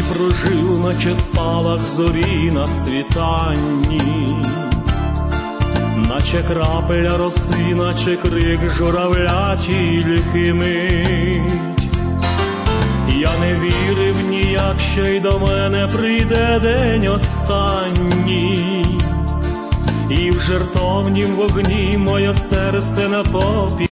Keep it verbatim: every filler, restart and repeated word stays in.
прожив, наче спалах зорі на світанні, наче крапеля роси, наче крик журавля тільки мить. Я не вірив ніяк, що й до мене прийде день останній, і в жертовнім вогні моє серце на попі